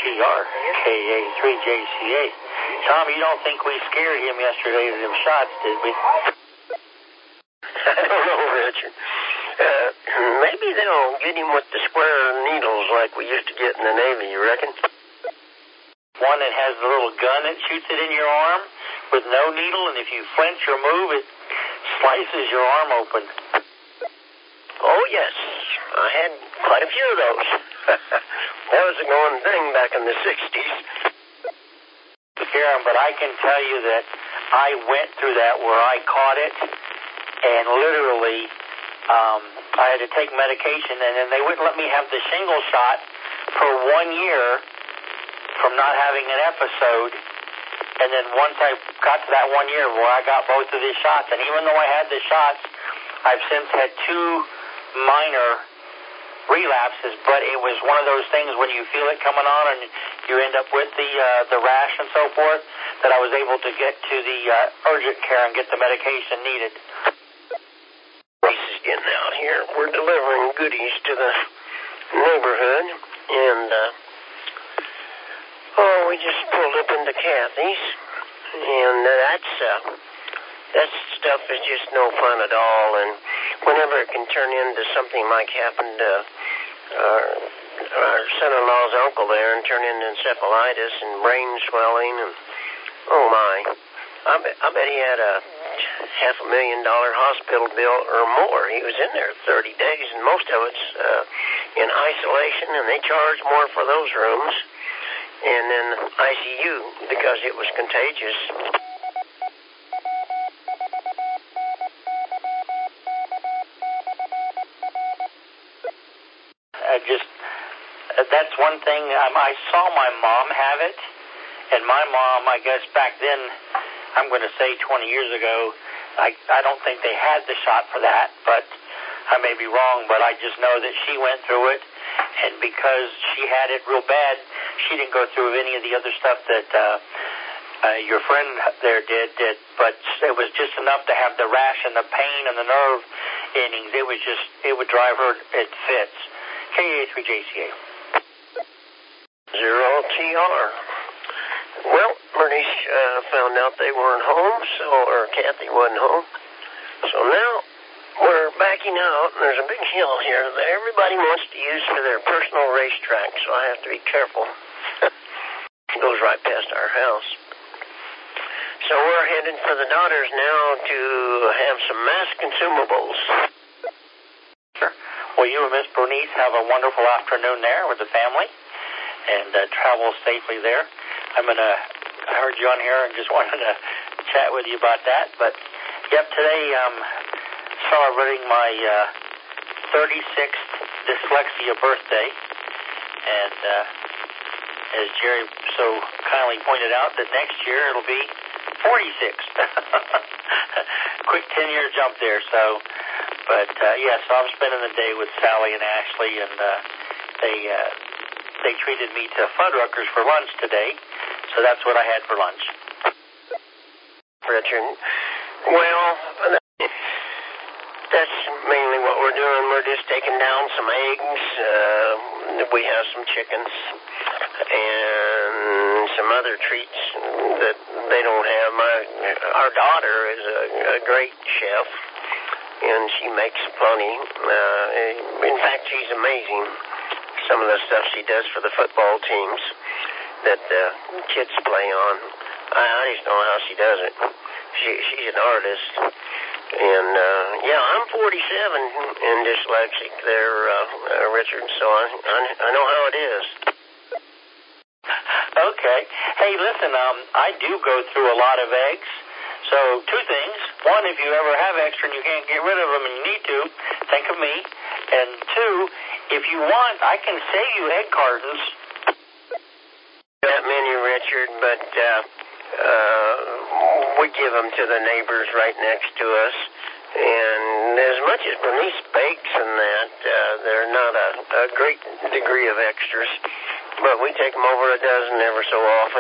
0TR, KA3JCA. Tom, you don't think we scared him yesterday with them shots, did we? I don't know, Richard. Maybe they'll get him with the square needles like we used to get in the Navy, you reckon? One that has the little gun that shoots it in your arm with no needle, and if you flinch or move, it slices your arm open. Oh, yes. I had quite a few of those. That was a going thing back in the 60s. Karen, but I can tell you that I went through that where I caught it, and literally I had to take medication, and then they wouldn't let me have the shingle shot for 1 year from not having an episode. And then once I got to that 1 year where I got both of these shots, and even though I had the shots, I've since had 2 minor relapses, but it was one of those things when you feel it coming on and you end up with the rash and so forth, that I was able to get to the urgent care and get the medication needed. This is getting out here. We're delivering goodies to the neighborhood, and we just pulled up into Kathy's, and that stuff is just no fun at all, and whenever it can turn into something like happened to our son-in-law's uncle there and turn into encephalitis and brain swelling, and oh my, I bet he had a $500,000 hospital bill or more. He was in there 30 days, and most of it's in isolation, and they charge more for those rooms, and then ICU because it was contagious. That's one thing. I saw my mom have it, and my mom, I guess back then, I'm going to say 20 years ago, I don't think they had the shot for that, but I may be wrong, but I just know that she went through it, and because she had it real bad, she didn't go through any of the other stuff that your friend there did, but it was just enough to have the rash and the pain and the nerve endings. It would drive her at fits. KA3JCA. 0TR. Well, Bernice found out they weren't home, or Kathy wasn't home. So now we're backing out, and there's a big hill here that everybody wants to use for their personal racetrack, so I have to be careful. It goes right past our house. So we're headed for the daughters now to have some mass consumables. Sure. Well, you and Miss Bernice have a wonderful afternoon there with the family, and travel safely there. I heard you on here and just wanted to chat with you about that. But, yep, today celebrating my 36th dyslexia birthday. And as Jerry so kindly pointed out, that next year it'll be 46. Quick 10-year jump there. So, but, so I'm spending the day with Sally and Ashley, and they treated me to Fuddruckers for lunch today. So that's what I had for lunch. Richard, well, that's mainly what we're doing. We're just taking down some eggs. We have some chickens and some other treats that they don't have. Our daughter is a great chef, and she makes plenty. In fact, she's amazing. Some of the stuff she does for the football teams that the kids play on. I just don't know how she does it. She's an artist. And, I'm 47 and dyslexic there, Richard, so I know how it is. Okay. Hey, listen, I do go through a lot of eggs. So, 2 things. 1, if you ever have extra and you can't get rid of them and you need to, think of me. And 2, if you want, I can save you egg cartons. That many, Richard, but we give them to the neighbors right next to us. And as much as Bernice bakes and that, they're not a great degree of extras. But we take them over a dozen ever so often.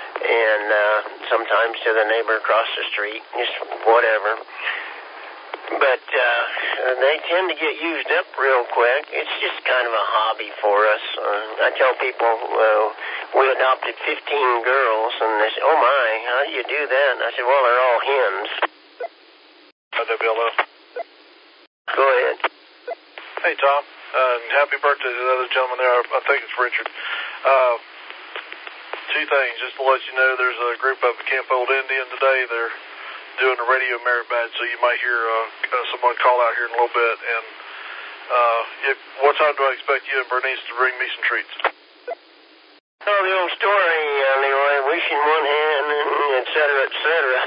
And sometimes to the neighbor across the street, just whatever. But they tend to get used up real quick. It's just kind of a hobby for us. I tell people we adopted 15 girls, and they say, "Oh my, how do you do that?" And I said, "Well, they're all hens." WLO. Go ahead. Hey, Tom. Happy birthday to the other gentleman there. I think it's Richard. Two things, just to let you know, there's a group up at Camp Old Indian today. They're doing a radio merit badge, so you might hear someone call out here in a little bit. And what time do I expect you and Bernice to bring me some treats? Oh, the old story, Leroy, wishing one hand, et cetera, et cetera.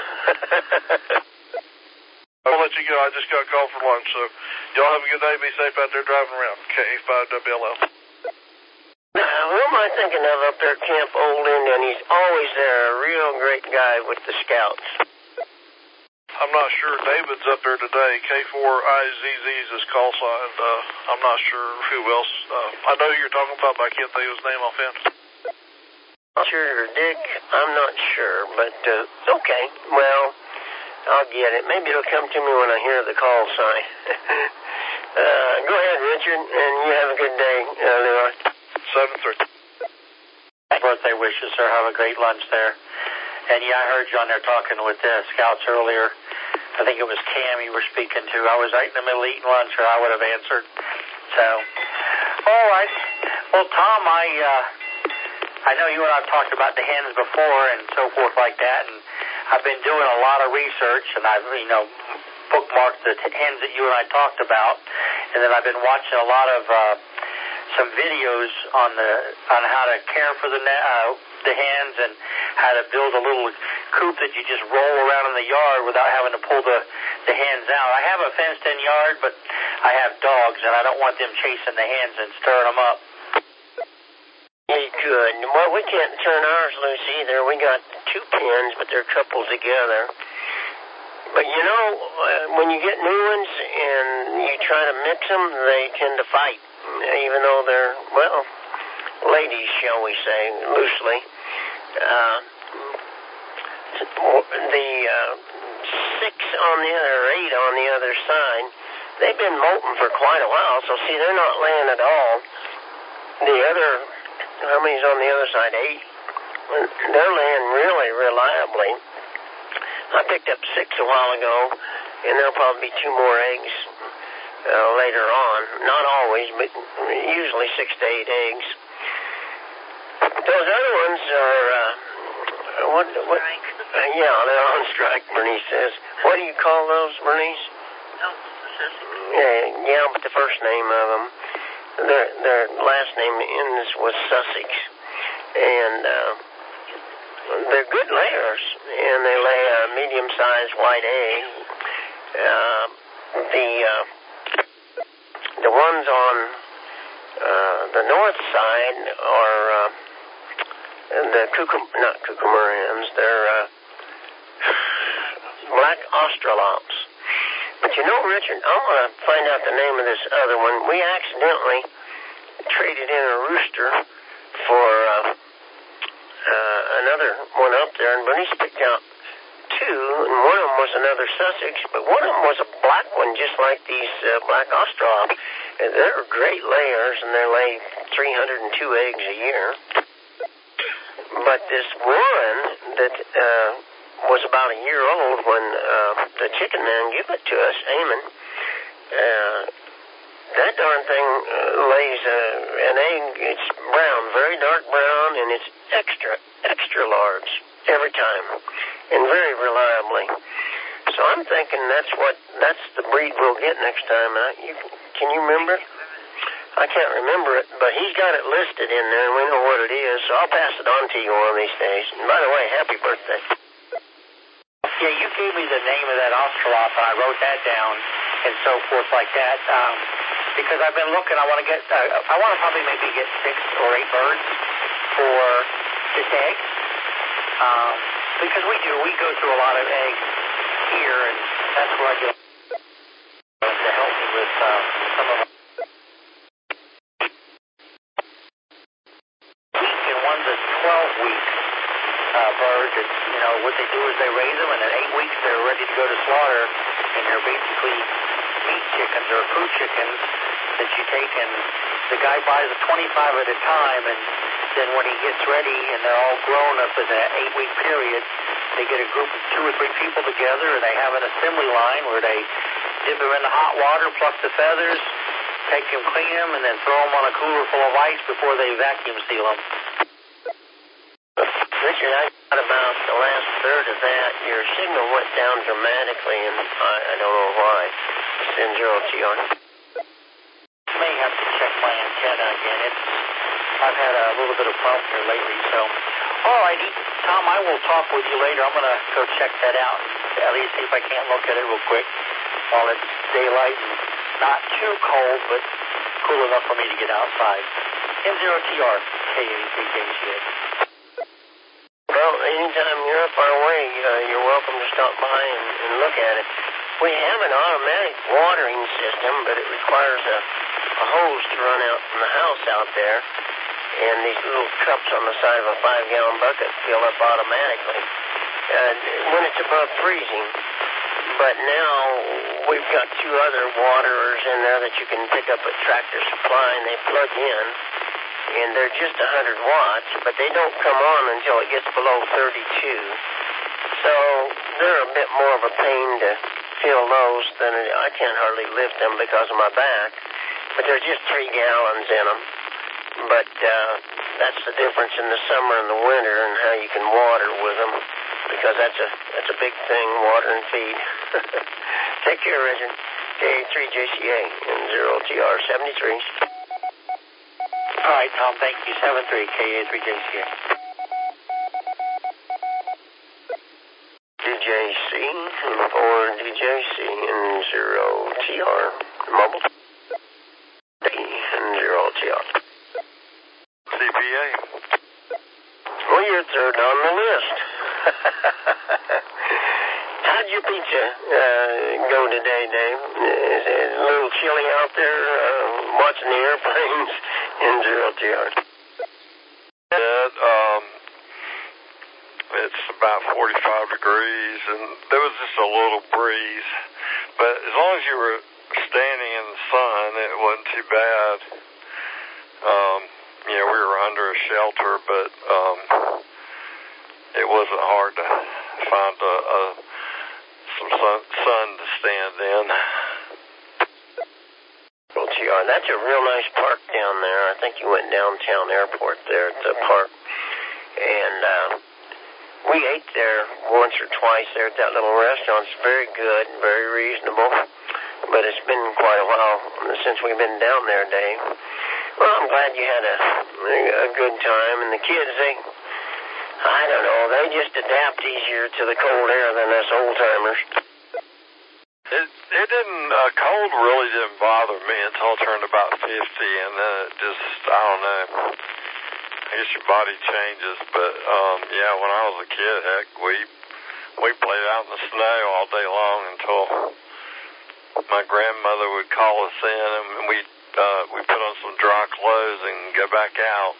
I'll let you go. I just got called for lunch, so y'all have a good day. Be safe out there driving around. K5WLO. Who am I thinking of up there at Camp Old Indian? He's always there, a real great guy with the scouts. I'm not sure. David's up there today. K4IZZ is his call sign. I'm not sure who else. I know who you're talking about, but I can't think of his name offhand. Sure, Dick, I'm not sure, but okay. Well, I'll get it. Maybe it'll come to me when I hear the call sign. Go ahead, Richard, and you have a good day, Leroy. 7-3. Birthday wishes, sir. Have a great lunch there. And yeah, I heard you on there talking with the scouts earlier. I think it was Cam you were speaking to. I was right in the middle eating lunch, or I would have answered. So, all right. Well, Tom, I know you and I've talked about the hens before and so forth like that, and I've been doing a lot of research, and I've, bookmarked the hens that you and I talked about, and then I've been watching a lot of some videos on how to care for the hens and how to build a little coop that you just roll around in the yard without having to pull the hens out. I have a fenced-in yard, but I have dogs, and I don't want them chasing the hens and stirring them up. Good. Well, we can't turn ours loose either. We got two pens, but they're coupled together. But when you get new ones and you try to mix them, they tend to fight, even though they're, ladies, shall we say, loosely. The 6 on the other, 8 on the other side, they've been molting for quite a while, so see, they're not laying at all. The other, how many's on the other side? 8. They're laying really reliably. I picked up 6 a while ago, and there'll probably be 2 more eggs later on. Not always, but usually 6 to 8 eggs. Those other ones are, what? Yeah, they're on strike, Bernice says. What do you call those, Bernice? Oh, Sussex. Yeah, but the first name of them, their last name ends with Sussex. And they're good layers, and they lay a medium-sized white egg. The ones on the north side are the not cucumber hens. They're black Australops. But Richard, I want to find out the name of this other one. We accidentally traded in a rooster for another one up there, and Bernice picked out 2, and one of them was another Sussex, but one of them was a black one, just like these black Australops. And they're great layers, and they lay 302 eggs a year. But this one that was about a year old when the chicken man gave it to us, Eamon, that darn thing lays an egg. It's brown, very dark brown, and it's extra large every time, and very reliably. So I'm thinking that's the breed we'll get next time. Can you remember? I can't remember it, but he's got it listed in there, and we know what it is, so I'll pass it on to you one of these days. And by the way, happy birthday. Yeah, you gave me the name of that Australop, and I wrote that down and so forth like that, because I've been looking. I want to probably maybe get 6 or 8 birds for this egg, because we go through a lot of eggs here, and that's where I get to help me with some of them. And one's a 12-week birds. What they do is they raise them, and in 8 weeks they're ready to go to slaughter, and they're basically meat chickens or food chickens that you take, and the guy buys 25 at a time, and then when he gets ready and they're all grown up in that 8-week period, they get a group of 2 or 3 people together, and they have an assembly line where they dip them in the hot water, pluck the feathers, take them, clean them, and then throw them on a cooler full of ice before they vacuum seal them. Richard, I thought about the last third of that. Your signal went down dramatically, and I don't know why. It's in 0TR. May have to check my antenna again. I've had a little bit of problem here lately, so. All righty, Tom, I will talk with you later. I'm going to go check that out, at least see if I can't look at it real quick while it's daylight and not too cold, but cool enough for me to get outside. N0TR, K83KCA. Well, anytime you're up our way, you're welcome to stop by and look at it. We have an automatic watering system, but it requires a hose to run out from the house out there, and these little cups on the side of a 5-gallon bucket fill up automatically when it's above freezing. But now we've got 2 other waterers in there that you can pick up at Tractor Supply, and they plug in, and they're just 100 watts, but they don't come on until it gets below 32. So they're a bit more of a pain to fill those than I can't hardly lift them because of my back. But there's just 3 gallons in them. But that's the difference in the summer and the winter and how you can water with them, because that's a big thing, water and feed. Take care, Richard. K3JCA and 0TR 73. All right, Tom, thank you. 73 KA3JCA. DJC for DJC and 0TR. Mobile. D and 0TR. CPA. Well, you're third on the list. How'd your pizza go today, Dave? Is it a little chilly out there watching the airplanes in 0TR? It's about 45 degrees, and there was just a little breeze. But as long as you were standing in the sun, it wasn't too bad. We were under a shelter, but it wasn't hard to find some sun to stand in. LTR, that's a real nice park down there. I think you went downtown airport there at the park. And we ate there once or twice there at that little restaurant. It's very good, very reasonable. But it's been quite a while since we've been down there, Dave. Well, I'm glad you had a good time. And the kids, I don't know, they just adapt easier to the cold air than us old-timers. It didn't, cold really didn't bother me until I turned about 50, and then it just, I don't know, I guess your body changes, but, when I was a kid, heck, we played out in the snow all day long until my grandmother would call us in, and we put on some dry clothes and go back out.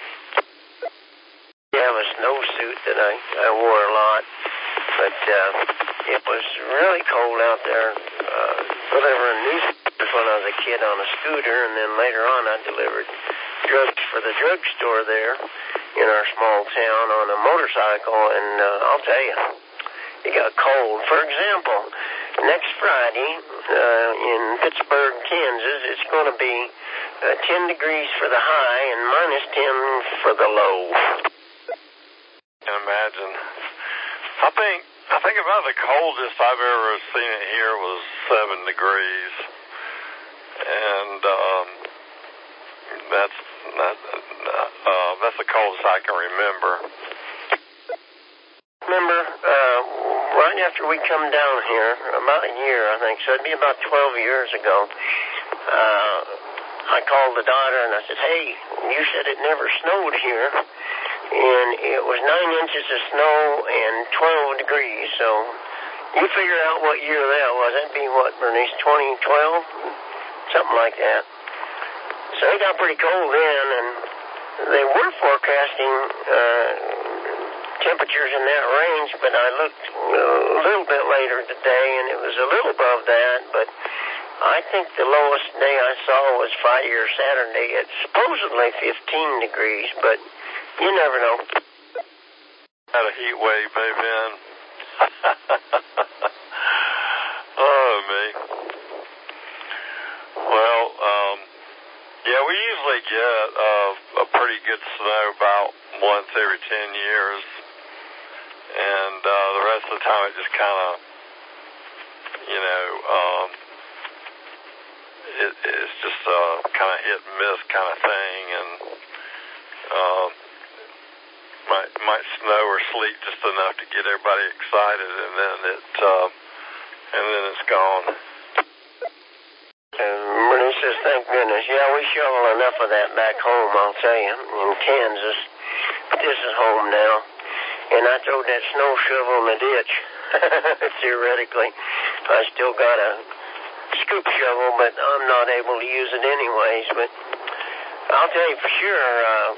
I have a snowsuit that I wore a lot, but it was really cold out there. Delivering newspapers when I was a kid on a scooter, and then later on I delivered drugs for the drugstore there in our small town on a motorcycle, and I'll tell you, it got cold. For example, next Friday in Pittsburgh, Kansas, it's going to be 10 degrees for the high and minus 10 for the low. I can imagine. I think about the coldest I've ever seen it here was 7 degrees, and that's the coldest I can remember. Remember, right after we come down here, about a year, I think, so it'd be about 12 years ago, I called the daughter and I said, hey, you said it never snowed here, and it was 9 inches of snow and 12 degrees, so you figure out what year that was. That'd be what, Bernice, 2012? Something like that. So it got pretty cold then, and they were forecasting temperatures in that range, but I looked a little bit later today, and it was a little above that, but I think the lowest day I saw was Friday or Saturday at supposedly 15 degrees, but you never know. Had a heat wave move in. Oh, me. Well, yeah, we usually get a pretty good snow about once every 10 years. And the rest of the time it just kind of, you know, it's just kind of hit and miss kind of thing. And might snow or sleet just enough to get everybody excited, and then it's gone. Bernie says, thank goodness. Yeah, we shovel enough of that back home, I'll tell you, in Kansas. But this is home now. And I throwed that snow shovel in the ditch. Theoretically. I still got a scoop shovel, but I'm not able to use it anyways. But I'll tell you for sure,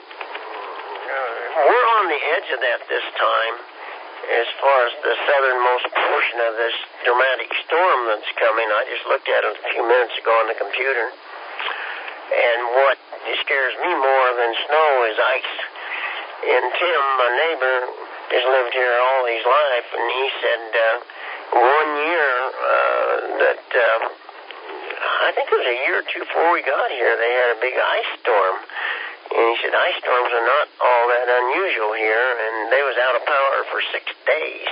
we're on the edge of that this time as far as the southernmost portion of this dramatic storm that's coming. I just looked at it a few minutes ago on the computer. And what scares me more than snow is ice. And Tim, my neighbor, has lived here all his life, and he said 1 year that I think it was a year or two before we got here, they had a big ice storm. And he said ice storms are not all that unusual here, and they was out of power for 6 days.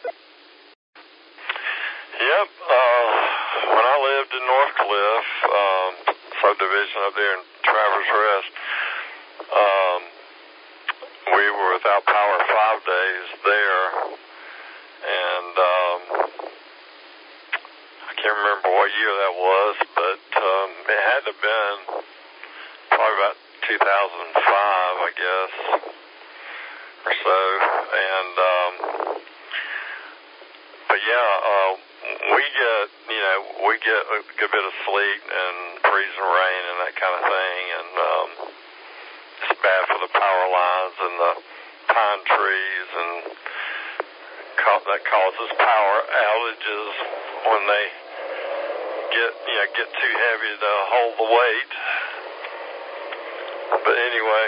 Yep. When I lived in North Cliff, subdivision up there in Traverse Rest, we were without power 5 days there, and I can't remember what year that was, but it had to have been probably about 2005, I guess, or so. And but yeah, we get a good bit of sleet and freezing rain and that kind of thing, and it's bad for the power lines and the pine trees, and that causes power outages when they get too heavy to hold the weight. But anyway,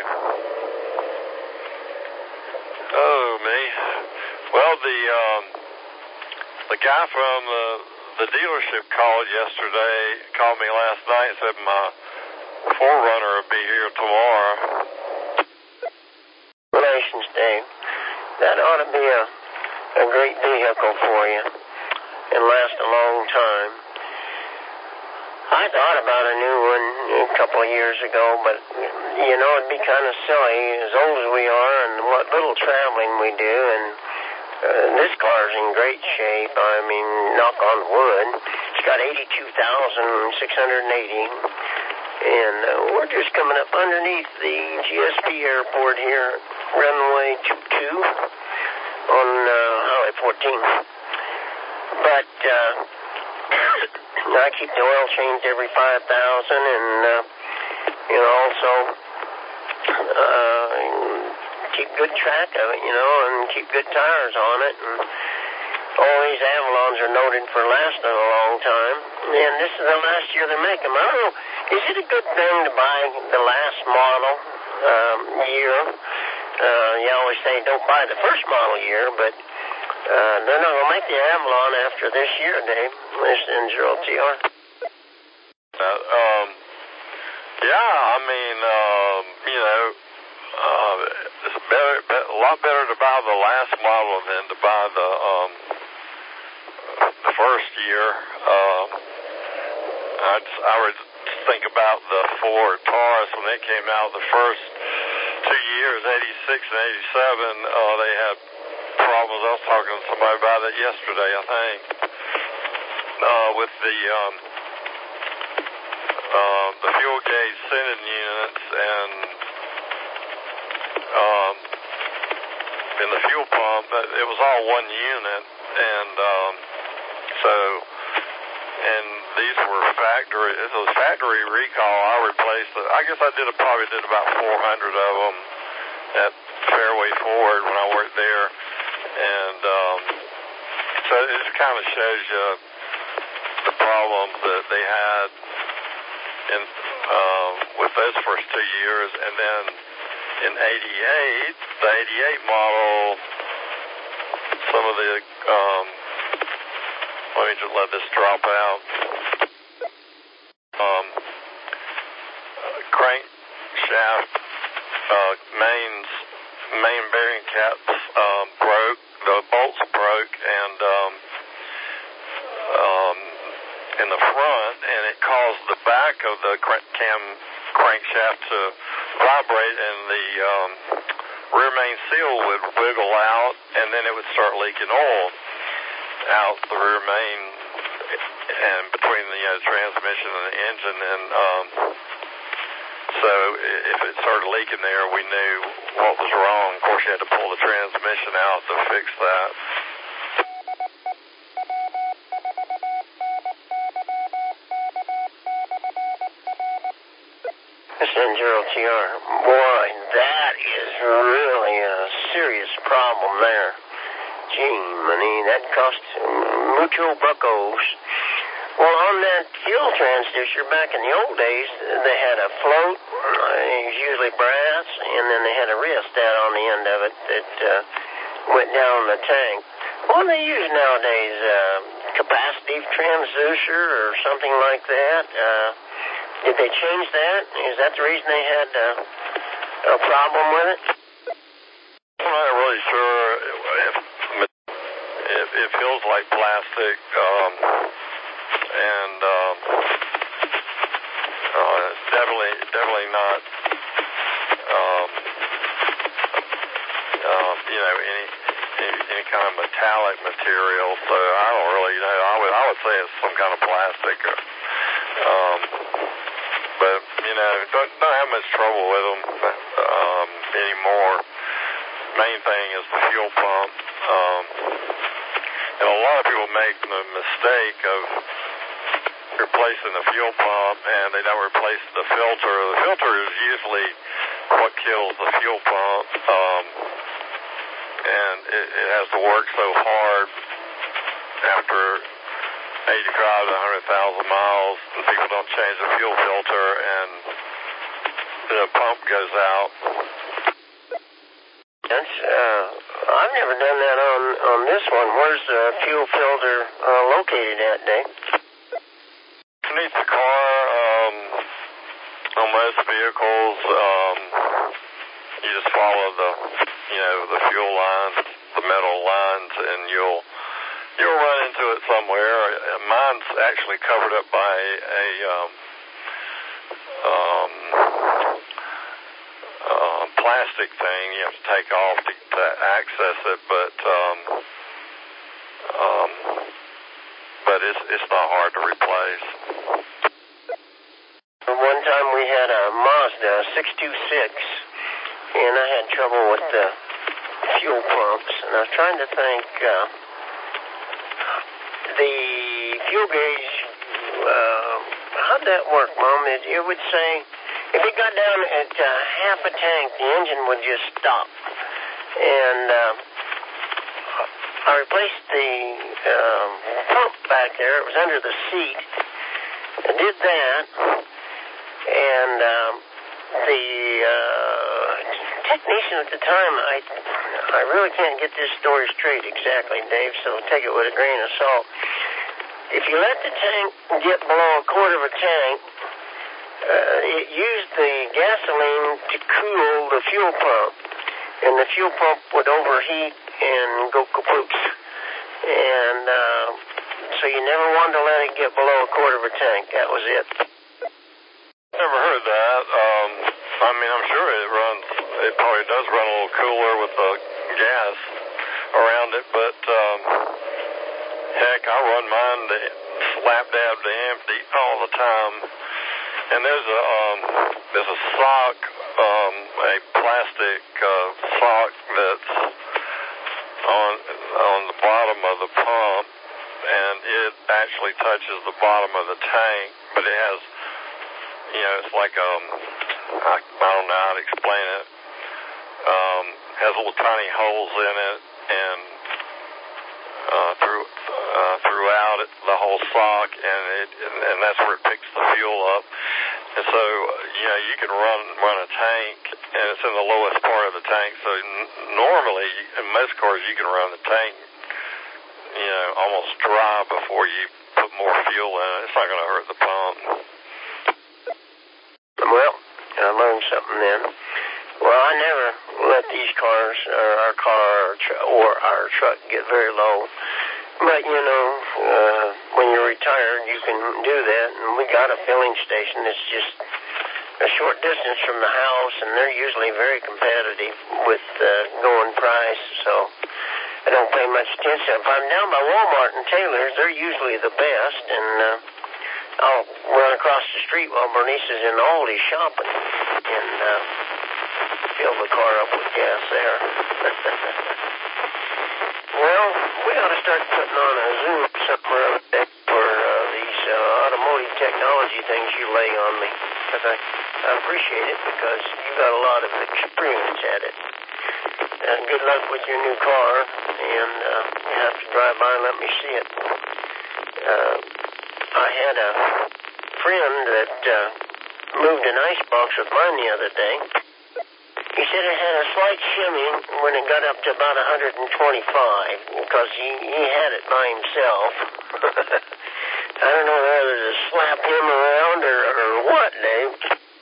oh me. Well, the guy from the dealership called me last night and said my 4Runner will be here tomorrow. Congratulations, Dave. That ought to be a great vehicle for you and last a long time. I thought about a new one a couple of years ago, but, you know, it'd be kind of silly, as old as we are and what little traveling we do, and this car's in great shape. I mean, knock on wood. It's got 82,680, and we're just coming up underneath the GSP airport here, runway 22 on Highway 14. But I keep the oil changed every 5,000, and also keep good track of it, and keep good tires on it. And all these Avalons are noted for lasting a long time, and this is the last year they make them. I don't know, is it a good thing to buy the last model year? You always say don't buy the first model year, but they're not going to make the Avalon after this year, Dave. This N0TR. Yeah, I mean, it's a lot better to buy the last model than to buy the first year. I would think about the Ford Taurus when they came out the first 2 years, 86 and 87. They had problems. I was talking to somebody about it yesterday, I think, with the fuel gauge sending units and in the fuel pump. It was all one unit, and and these were factory recall. I replaced it. I guess I probably did about 400 of them at Fairway Ford when I worked there, and so it just kind of shows you the problems that they had with those first 2 years. And then in '88, the '88 model, some of the let me just let this drop out. Crankshaft main bearing caps broke. The bolts broke, and in the front, and it caused the back of the crankshaft to vibrate, and the rear main seal would wiggle out, and then it would start leaking oil out the rear main and between the transmission and the engine. And so if it started leaking there, we knew what was wrong. Of course, you had to pull the transmission out to fix that. This N0TR, boy, that is really a serious problem there. Gee, money, that cost mucho buckos. Well, on that fuel transducer back in the old days, they had a float, it was usually brass, and then they had a rheostat on the end of it that went down the tank. What do they use nowadays? Capacitive transducer or something like that? Did they change that? Is that the reason they had a problem with it? I'm not really sure. It feels like plastic, and it's definitely not, any kind of metallic material. So I don't really know. I would say it's some kind of plastic. But don't have much trouble with them anymore. Main thing is the fuel pump. And a lot of people make the mistake of replacing the fuel pump, and they don't replace the filter. The filter is usually what kills the fuel pump, and it has to work so hard after 85 to 100,000 miles, and people don't change the fuel filter, and the pump goes out. That's, I've never done that on this one. Where's the fuel filter located at, Dave? Underneath the car, on most vehicles, you just follow the fuel lines, the metal lines, and you'll run into it somewhere. Mine's actually covered up by a plastic thing you have to take off to access it, but it's not hard to replace. One time we had a Mazda 626, and I had trouble with the fuel pumps, and I was trying to think, the fuel gauge, how'd that work, Mom? It would say, if it got down at half a tank, the engine would just stop. And I replaced the pump back there. It was under the seat. I did that, and the technician at the time, I really can't get this story straight exactly, Dave, so take it with a grain of salt. If you let the tank get below a quarter of a tank, it used the gasoline to cool the fuel pump, and the fuel pump would overheat and go kaput. And so you never wanted to let it get below a quarter of a tank. That was it. Never heard that. I'm sure it probably does run a little cooler with the gas around it, but heck, I run mine slap dab to empty all the time. And there's a sock, a plastic sock that's on the bottom of the pump, and it actually touches the bottom of the tank but it has, it's like, I don't know how to explain it. Has little tiny holes in it, and throughout it, the whole sock, and that's where it picks the fuel up. And so, you can run a tank, and it's in the lowest part of the tank. So normally, in most cars, you can run the tank, almost dry before you put more fuel in it. It's not going to hurt the pump. Well, I learned something then. Well, I never let these cars, or our car, or our truck get very low. But, when you're retired, you can do that. And we got a filling station that's just a short distance from the house, and they're usually very competitive with going price. So I don't pay much attention. If I'm down by Walmart and Taylor's, they're usually the best. And I'll run across the street while Bernice is in Aldi shopping and fill the car up with gas there. Well, we ought to start putting on a Zoom somewhere for these automotive technology things you lay on me. Because I appreciate it, because you've got a lot of experience at it. And good luck with your new car, and you have to drive by and let me see it. I had a friend that moved an icebox with mine the other day. He said it had a slight shimmy when it got up to about 125, because he had it by himself. I don't know whether to slap him around or what, Dave.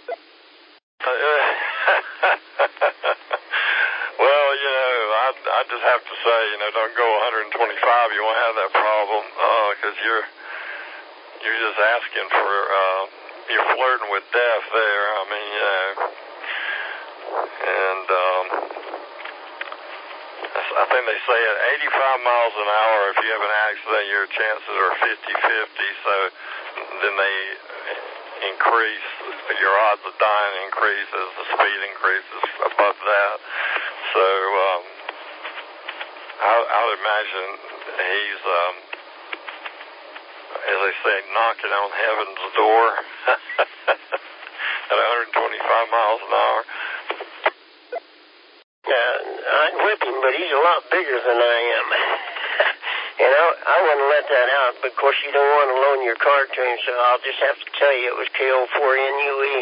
Well, I just have to say, don't go 125. You won't have that problem, because you're just asking for, you're flirting with death there. I mean, and I think they say at 85 miles an hour, if you have an accident, your chances are 50-50. So then they increase, your odds of dying increase as the speed increases above that. So I would imagine he's, as they say, knocking on heaven's door at 125 miles an hour. I'd whip him, but he's a lot bigger than I am. And I wouldn't let that out, but of course you don't want to loan your car to him, so I'll just have to tell you it was KO4NUE.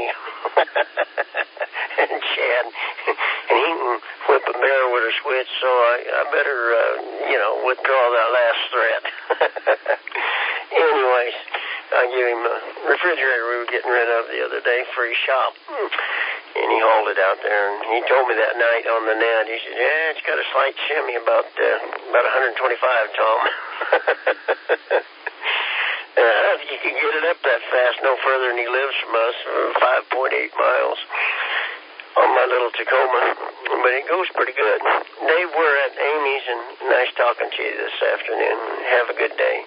And Chad, and he can whip a bear with a switch, so I better, withdraw that last threat. Anyways, I gave him a refrigerator we were getting rid of the other day, free shop. And he hauled it out there, and he told me that night on the net, he said, yeah, it's got a slight shimmy, about 125, Tom. I think you can get it up that fast, no further than he lives from us, 5.8 miles on my little Tacoma. But it goes pretty good. Dave, we're at Amy's, and nice talking to you this afternoon. Have a good day.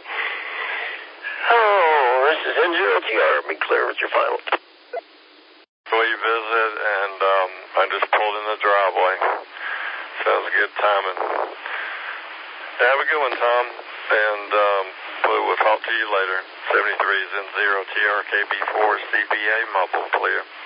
Oh, this is N0TR. Be clear with your final. We visit, and I just pulled in the driveway. Sounds good timing. Have a good one, Tom, and we'll talk to you later. 73 is N0TR KB4 CBA muffled clear.